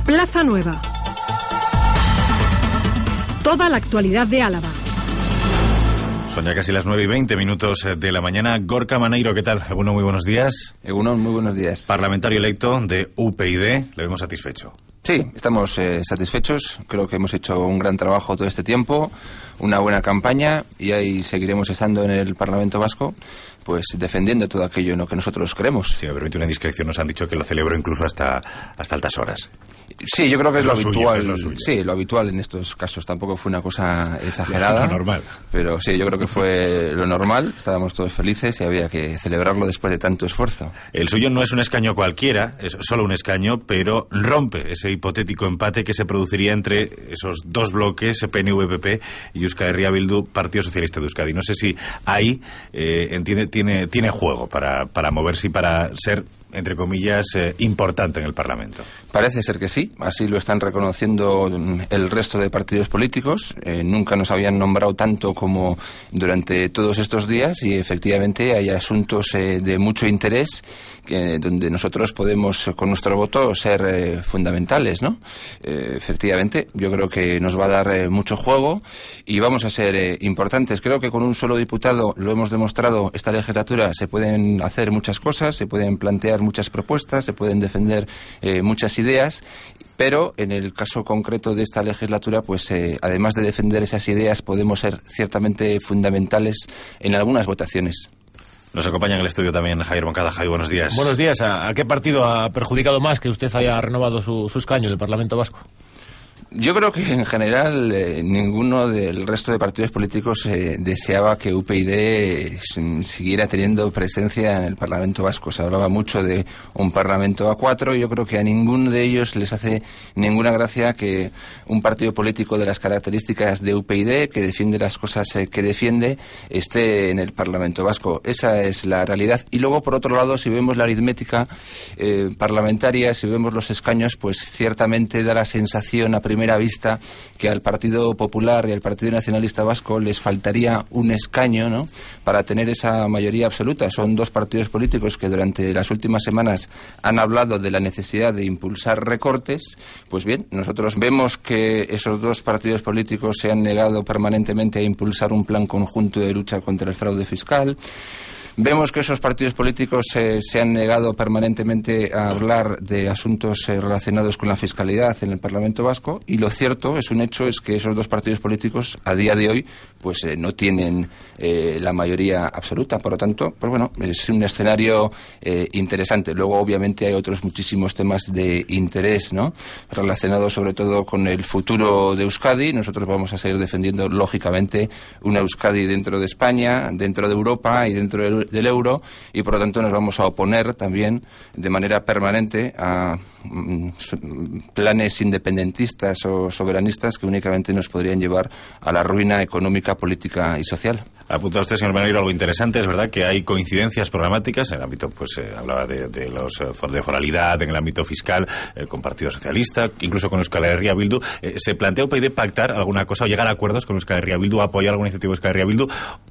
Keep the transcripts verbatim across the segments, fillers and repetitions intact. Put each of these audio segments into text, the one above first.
Plaza Nueva. Toda la actualidad de Álava. Son ya casi las nueve y veinte minutos de la mañana. Gorka Maneiro, ¿qué tal? Egunon, muy buenos días. Egunon, muy buenos días. Parlamentario electo de U P y D, le vemos satisfecho. Sí, estamos eh, satisfechos. Creo que hemos hecho un gran trabajo todo este tiempo, una buena campaña, y ahí seguiremos estando en el Parlamento Vasco, pues defendiendo todo aquello en lo que nosotros creemos. Si me permite una indiscreción, nos han dicho que lo celebró incluso hasta, hasta altas horas. Sí, yo creo que es, es lo, lo habitual. Suyo, es lo suyo. Sí, lo habitual en estos casos. Tampoco fue una cosa exagerada. Lo normal. Pero sí, yo creo que fue lo normal. Estábamos todos felices y había que celebrarlo después de tanto esfuerzo. El suyo no es un escaño cualquiera, es solo un escaño, pero rompe ese hipotético empate que se produciría entre esos dos bloques, P N V P P y Euskal Herria Bildu, Partido Socialista de Euskadi. No sé si ahí eh, entiende, tiene, tiene juego para, para moverse y para ser, entre comillas, eh, importante en el Parlamento. Parece ser que sí, así lo están reconociendo el resto de partidos políticos. Eh, nunca nos habían nombrado tanto como durante todos estos días, y efectivamente hay asuntos eh, de mucho interés que, donde nosotros podemos con nuestro voto ser eh, fundamentales, ¿no? Eh, efectivamente, yo creo que nos va a dar eh, mucho juego y vamos a ser eh, importantes. Creo que con un solo diputado, lo hemos demostrado, esta legislatura se pueden hacer muchas cosas, se pueden plantear muchas propuestas, se pueden defender eh, muchas ideas, pero en el caso concreto de esta legislatura, pues eh, además de defender esas ideas, podemos ser ciertamente fundamentales en algunas votaciones. Nos acompaña en el estudio también Javier Moncada. Javier, buenos días. Buenos días. ¿A, a qué partido ha perjudicado más que usted haya renovado su, su escaño en el Parlamento Vasco? Yo creo que en general eh, ninguno del resto de partidos políticos eh, deseaba que U P y D eh, siguiera teniendo presencia en el Parlamento Vasco. Se hablaba mucho de un Parlamento a cuatro, y yo creo que a ninguno de ellos les hace ninguna gracia que un partido político de las características de U P y D, que defiende las cosas eh, que defiende, esté en el Parlamento Vasco. Esa es la realidad. Y luego, por otro lado, si vemos la aritmética eh, parlamentaria, si vemos los escaños, pues ciertamente da la sensación a primera vista que al Partido Popular y al Partido Nacionalista Vasco les faltaría un escaño, ¿no?, para tener esa mayoría absoluta. Son dos partidos políticos que durante las últimas semanas han hablado de la necesidad de impulsar recortes. Pues bien, nosotros vemos que esos dos partidos políticos se han negado permanentemente a impulsar un plan conjunto de lucha contra el fraude fiscal. Vemos que esos partidos políticos eh, se han negado permanentemente a hablar de asuntos eh, relacionados con la fiscalidad en el Parlamento Vasco, y lo cierto, es un hecho, es que esos dos partidos políticos a día de hoy pues eh, no tienen eh, la mayoría absoluta. Por lo tanto, pues bueno, es un escenario eh, interesante. Luego, obviamente, hay otros muchísimos temas de interés, ¿no?, relacionados sobre todo con el futuro de Euskadi. Nosotros vamos a seguir defendiendo, lógicamente, una Euskadi dentro de España, dentro de Europa y dentro de del euro, y por lo tanto nos vamos a oponer también de manera permanente a mm, planes independentistas o soberanistas que únicamente nos podrían llevar a la ruina económica, política y social. Apunta usted, señor Maneiro, algo interesante. Es verdad que hay coincidencias programáticas en el ámbito, pues eh, hablaba de, de los eh, de foralidad, en el ámbito fiscal, eh, con Partido Socialista, incluso con Euskal Herria Bildu. Eh, ¿Se plantea U P y D pactar alguna cosa o llegar a acuerdos con Euskal Herria Bildu, apoyar alguna iniciativa de Euskal Herria Bildu,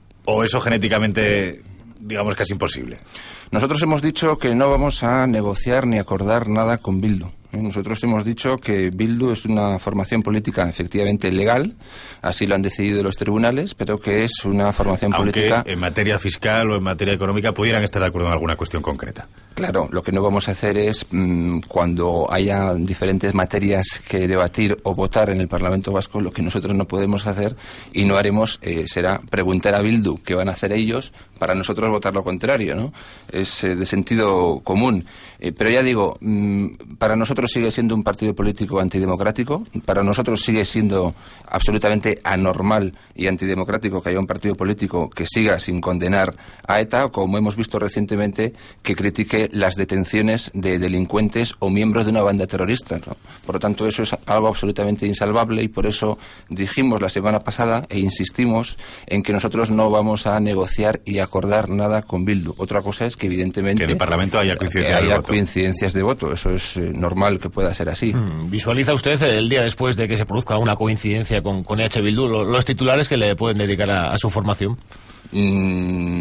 o eso genéticamente, digamos, casi imposible? Nosotros hemos dicho que no vamos a negociar ni acordar nada con Bildu. Nosotros hemos dicho que Bildu es una formación política efectivamente legal, así lo han decidido los tribunales, pero que es una formación Aunque política... en materia fiscal o en materia económica pudieran estar de acuerdo en alguna cuestión concreta. Claro, lo que no vamos a hacer es, mmm, cuando haya diferentes materias que debatir o votar en el Parlamento Vasco, lo que nosotros no podemos hacer y no haremos eh, será preguntar a Bildu qué van a hacer ellos para nosotros votar lo contrario, ¿no? Es eh, de sentido común. Eh, pero ya digo, mmm, para nosotros sigue siendo un partido político antidemocrático, para nosotros sigue siendo absolutamente anormal y antidemocrático que haya un partido político que siga sin condenar a ETA, como hemos visto recientemente, que critique las detenciones de delincuentes o miembros de una banda terrorista, ¿no? Por lo tanto, eso es algo absolutamente insalvable, y por eso dijimos la semana pasada e insistimos en que nosotros no vamos a negociar y acordar nada con Bildu. Otra cosa es que evidentemente que en el Parlamento haya coincidencias, haya de, voto. coincidencias de voto. Eso es eh, normal que pueda ser así. ¿Visualiza usted el día después de que se produzca una coincidencia con, con E H Bildu los, los titulares que le pueden dedicar a, a su formación? Mm,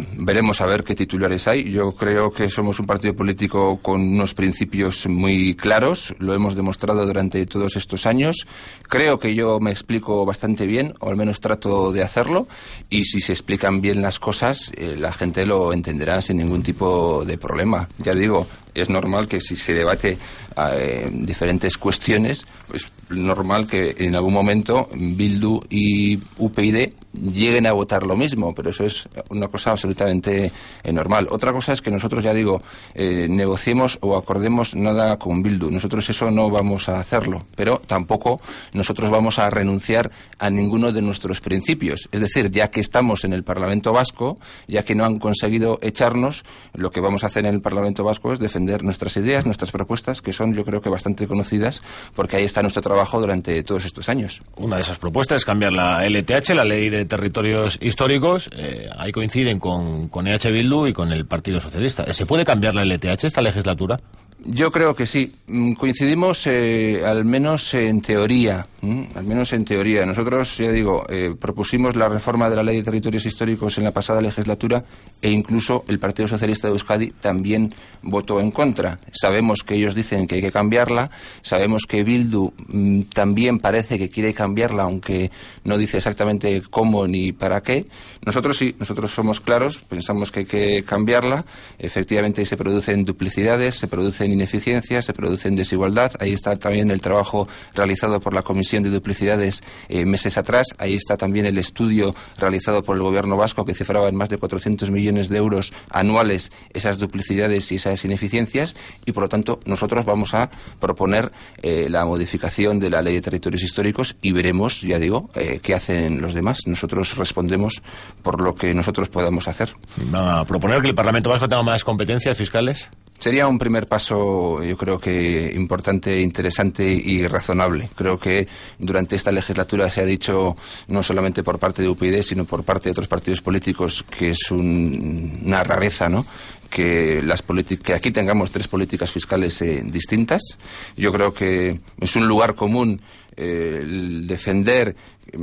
veremos a ver qué titulares hay. Yo creo que somos un partido político con unos principios muy claros, lo hemos demostrado durante todos estos años. Creo que yo me explico bastante bien, o al menos trato de hacerlo, y si se explican bien las cosas, eh, la gente lo entenderá sin ningún tipo de problema. Ya digo, es normal que si se debate eh, diferentes cuestiones, pues normal que en algún momento Bildu y U P Y D lleguen a votar lo mismo, pero eso es una cosa absolutamente eh, normal. Otra cosa es que nosotros, ya digo, eh, negociemos o acordemos nada con Bildu. Nosotros eso no vamos a hacerlo, pero tampoco nosotros vamos a renunciar a ninguno de nuestros principios. Es decir, ya que estamos en el Parlamento Vasco, ya que no han conseguido echarnos, lo que vamos a hacer en el Parlamento Vasco es defender nuestras ideas, nuestras propuestas, que son, yo creo que bastante conocidas, porque ahí está nuestro trabajo durante todos estos años. Una de esas propuestas es cambiar la L T H, la Ley de Territorios Históricos. Eh, ahí coinciden con, con E H Bildu y con el Partido Socialista. ¿Se puede cambiar la L T H esta legislatura? Yo creo que sí. Coincidimos eh, al menos en teoría. ¿m? Al menos en teoría. Nosotros, ya digo, eh, propusimos la reforma de la Ley de Territorios Históricos en la pasada legislatura e incluso el Partido Socialista de Euskadi también votó en contra. Sabemos que ellos dicen que hay que cambiarla. Sabemos que Bildu m, también parece que quiere cambiarla, aunque no dice exactamente cómo ni para qué. Nosotros sí, nosotros somos claros. Pensamos que hay que cambiarla. Efectivamente se producen duplicidades, se producen ineficiencias, se producen desigualdad. Ahí está también el trabajo realizado por la Comisión de Duplicidades eh, meses atrás. Ahí está también el estudio realizado por el Gobierno vasco, que cifraba en más de cuatrocientos millones de euros anuales esas duplicidades y esas ineficiencias, y por lo tanto nosotros vamos a proponer eh, la modificación de la Ley de Territorios Históricos y veremos, ya digo, eh, qué hacen los demás. Nosotros respondemos por lo que nosotros podamos hacer. ¿Van a proponer que el Parlamento Vasco tenga más competencias fiscales? Sería un primer paso, yo creo que importante, interesante y razonable. Creo que durante esta legislatura se ha dicho, no solamente por parte de U P Y D, sino por parte de otros partidos políticos, que es un, una rareza, ¿no?, que las que aquí tengamos tres políticas fiscales eh, distintas. Yo creo que es un lugar común eh, el defender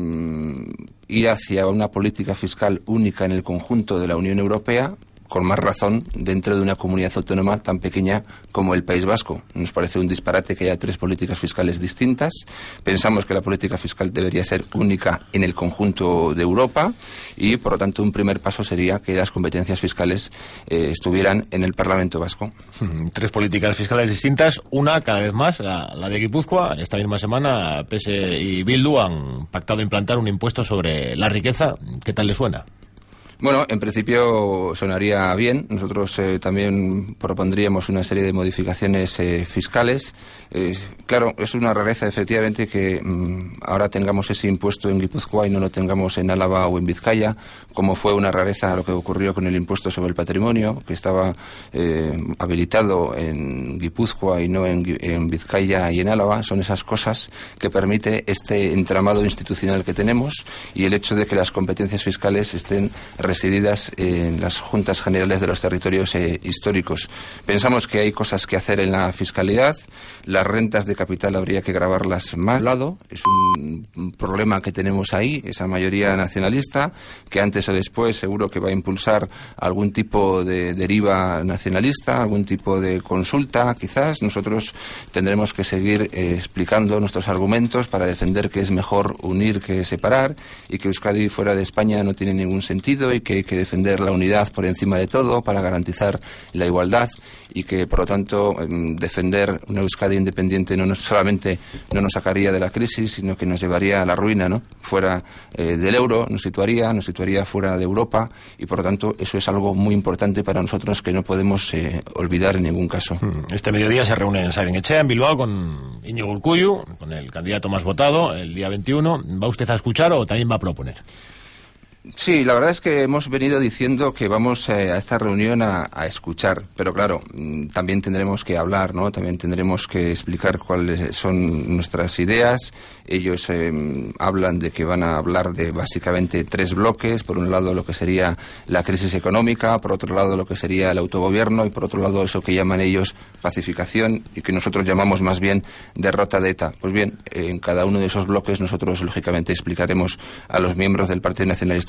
um, ir hacia una política fiscal única en el conjunto de la Unión Europea, con más razón dentro de una comunidad autónoma tan pequeña como el País Vasco. Nos parece un disparate que haya tres políticas fiscales distintas. Pensamos que la política fiscal debería ser única en el conjunto de Europa y, por lo tanto, un primer paso sería que las competencias fiscales eh, estuvieran en el Parlamento Vasco. Tres políticas fiscales distintas, una cada vez más, la, la de Guipúzcoa. Esta misma semana P S y Bildu han pactado implantar un impuesto sobre la riqueza. ¿Qué tal le suena? Bueno, en principio sonaría bien. Nosotros eh, también propondríamos una serie de modificaciones eh, fiscales. Eh, claro, es una rareza, efectivamente, que mmm, ahora tengamos ese impuesto en Guipúzcoa y no lo tengamos en Álava o en Vizcaya, como fue una rareza lo que ocurrió con el impuesto sobre el patrimonio, que estaba eh, habilitado en Guipúzcoa y no en, en Vizcaya y en Álava. Son esas cosas que permite este entramado institucional que tenemos y el hecho de que las competencias fiscales estén resididas en las Juntas Generales de los Territorios eh, Históricos. Pensamos que hay cosas que hacer en la fiscalidad. Las rentas de capital habría que gravarlas más. Lado es un problema que tenemos ahí, esa mayoría nacionalista, que antes o después seguro que va a impulsar algún tipo de deriva nacionalista, algún tipo de consulta, quizás. Nosotros tendremos que seguir eh, explicando nuestros argumentos para defender que es mejor unir que separar y que Euskadi fuera de España no tiene ningún sentido y que hay que defender la unidad por encima de todo para garantizar la igualdad y que, por lo tanto, defender una Euskadi independiente no nos, solamente no nos sacaría de la crisis, sino que nos llevaría a la ruina, ¿no? Fuera eh, del euro, nos situaría, nos situaría fuera de Europa y, por lo tanto, eso es algo muy importante para nosotros que no podemos eh, olvidar en ningún caso. Este mediodía se reúne en Sabin-Etxea, en Bilbao, con Íñigo Urkullu, con el candidato más votado, el día veintiuno. ¿Va usted a escuchar o también va a proponer? Sí, la verdad es que hemos venido diciendo que vamos eh, a esta reunión a, a escuchar, pero claro, también tendremos que hablar, ¿no? También tendremos que explicar cuáles son nuestras ideas. Ellos eh, hablan de que van a hablar de básicamente tres bloques. Por un lado, lo que sería la crisis económica, por otro lado, lo que sería el autogobierno y por otro lado, eso que llaman ellos pacificación y que nosotros llamamos más bien derrota de ETA. Pues bien, en cada uno de esos bloques nosotros, lógicamente, explicaremos a los miembros del Partido Nacionalista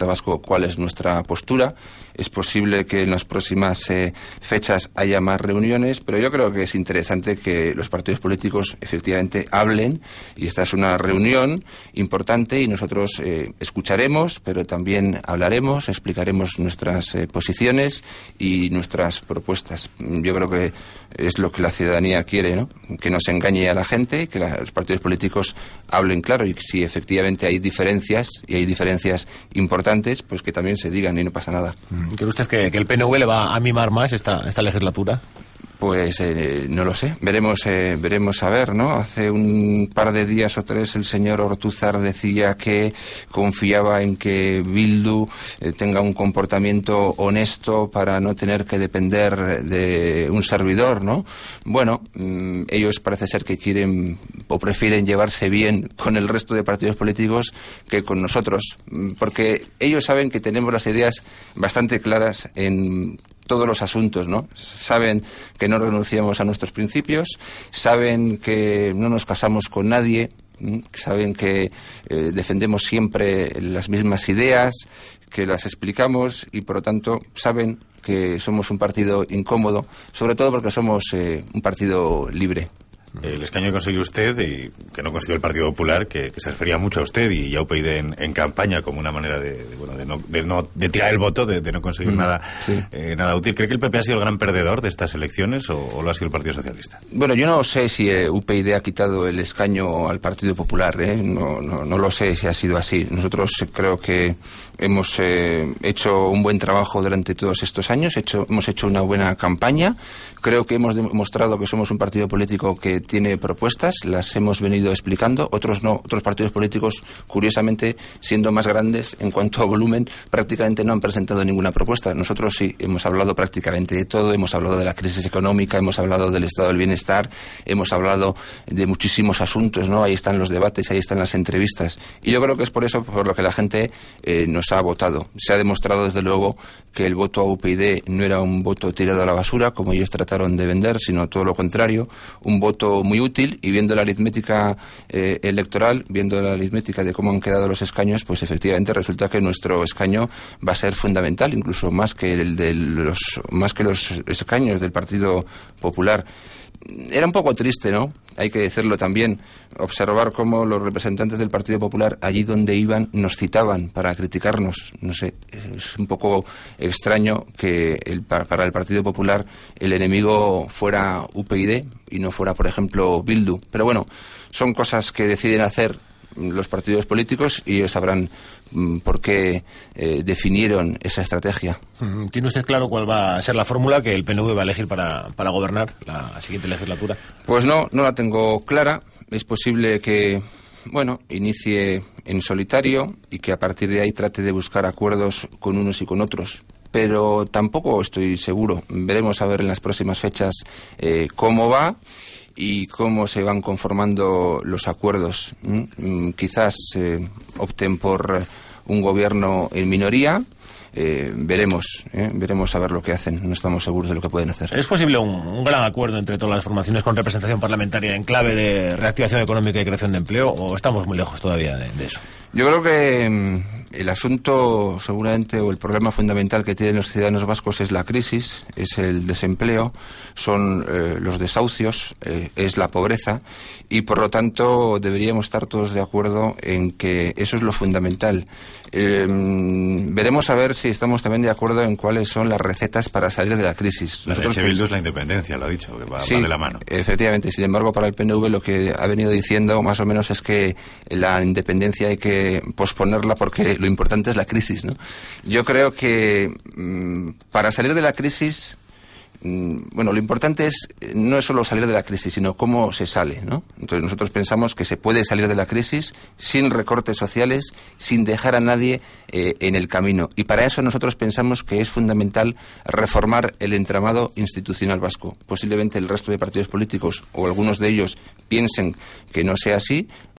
Vasco cuál es nuestra postura. Es posible que en las próximas eh, fechas haya más reuniones, pero yo creo que es interesante que los partidos políticos efectivamente hablen, y esta es una reunión importante y nosotros eh, escucharemos, pero también hablaremos, explicaremos nuestras eh, posiciones y nuestras propuestas. Yo creo que es lo que la ciudadanía quiere, ¿no? Que no se engañe a la gente, que la, los partidos políticos hablen claro, y que si efectivamente hay diferencias, y hay diferencias importantes, pues que también se digan y no pasa nada. ¿Cree usted que, que el P N V le va a mimar más esta, esta legislatura? Pues eh, no lo sé, veremos eh, veremos a ver, ¿no? Hace un par de días o tres el señor Ortúzar decía que confiaba en que Bildu eh, tenga un comportamiento honesto para no tener que depender de un servidor, ¿no? Bueno, mmm, ellos parece ser que quieren o prefieren llevarse bien con el resto de partidos políticos que con nosotros, porque ellos saben que tenemos las ideas bastante claras en todos los asuntos, ¿no? Saben que no renunciamos a nuestros principios, saben que no nos casamos con nadie, saben que eh, defendemos siempre las mismas ideas, que las explicamos y, por lo tanto, saben que somos un partido incómodo, sobre todo porque somos eh, un partido libre. El escaño que consiguió usted y que no consiguió el Partido Popular, que, que se refería mucho a usted y a U P y D en, en campaña como una manera de, de, bueno, de, no, de, no, de tirar el voto, de, de no conseguir mm, nada, sí. eh, nada útil. ¿Cree que el P P ha sido el gran perdedor de estas elecciones o, o lo ha sido el Partido Socialista? Bueno, yo no sé si eh, U P y D ha quitado el escaño al Partido Popular, ¿eh? no, no, no lo sé si ha sido así. Nosotros eh, creo que hemos eh, hecho un buen trabajo durante todos estos años, hecho, hemos hecho una buena campaña. Creo que hemos demostrado que somos un partido político que tiene propuestas, las hemos venido explicando, otros no, otros partidos políticos, curiosamente, siendo más grandes en cuanto a volumen, prácticamente no han presentado ninguna propuesta. Nosotros sí, hemos hablado prácticamente de todo, hemos hablado de la crisis económica, hemos hablado del estado del bienestar, hemos hablado de muchísimos asuntos, ¿no? Ahí están los debates, ahí están las entrevistas. Y yo creo que es por eso por lo que la gente eh, nos ha votado. Se ha demostrado, desde luego, que el voto a U P y D no era un voto tirado a la basura, como ellos trataron de vender, sino todo lo contrario, un voto muy útil, y viendo la aritmética eh, electoral, viendo la aritmética de cómo han quedado los escaños, pues efectivamente resulta que nuestro escaño va a ser fundamental, incluso más que el de los, más que los escaños del Partido Popular. Era un poco triste, ¿no? Hay que decirlo también, observar cómo los representantes del Partido Popular, allí donde iban, nos citaban para criticarnos. No sé, es un poco extraño que el, para el Partido Popular el enemigo fuera U P y D y no fuera, por ejemplo, Bildu. Pero bueno, son cosas que deciden hacer los partidos políticos y ellos sabrán por qué eh, definieron esa estrategia. ¿Tiene usted claro cuál va a ser la fórmula que el P N V va a elegir para, para gobernar la siguiente legislatura? Pues no, no la tengo clara. Es posible que, bueno, inicie en solitario y que a partir de ahí trate de buscar acuerdos con unos y con otros. Pero tampoco estoy seguro. Veremos a ver en las próximas fechas eh, cómo va y cómo se van conformando los acuerdos. ¿Mm? Quizás eh, opten por un gobierno en minoría. Eh, veremos, eh, veremos a ver lo que hacen. No estamos seguros de lo que pueden hacer. ¿Es posible un, un gran acuerdo entre todas las formaciones con representación parlamentaria en clave de reactivación económica y creación de empleo, o estamos muy lejos todavía de, de eso? Yo creo que mmm, el asunto, seguramente, o el problema fundamental que tienen los ciudadanos vascos es la crisis, es el desempleo, son eh, los desahucios, eh, es la pobreza, y por lo tanto deberíamos estar todos de acuerdo en que eso es lo fundamental. Eh, veremos a ver si estamos también de acuerdo en cuáles son las recetas para salir de la crisis. La de Bildu es la independencia, lo ha dicho, que va, sí, va de la mano. Efectivamente. Sin embargo, para el P N V lo que ha venido diciendo más o menos es que la independencia hay que posponerla porque lo importante es la crisis, ¿no? Yo creo que mmm, para salir de la crisis, mmm, bueno, lo importante es no es solo salir de la crisis, sino cómo se sale, ¿no? Entonces nosotros pensamos que se puede salir de la crisis sin recortes sociales, sin dejar a nadie eh, en el camino. Y para eso nosotros pensamos que es fundamental reformar el entramado institucional vasco. Posiblemente el resto de partidos políticos o algunos de ellos piensen que no sea así.